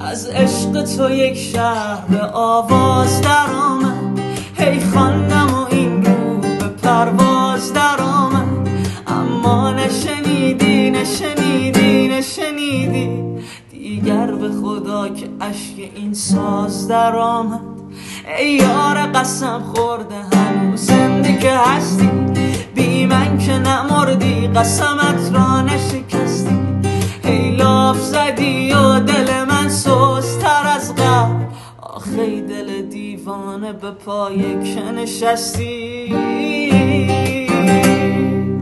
از عشق تو یک شهر به آواز در آمد. هی خواندم و این رو به پرواز در آمد، اما نشنیدی نشنیدی نشنیدی دیگر به خدا که اشک این ساز در آمد. ای یار قسم خورده هنوز زنده که هستی، بی من که نمردی قسمت را نشکستی. ای لاف زدی و دل من سست‌تر از قبل، آخی دل دیوانه به پای که نشستی.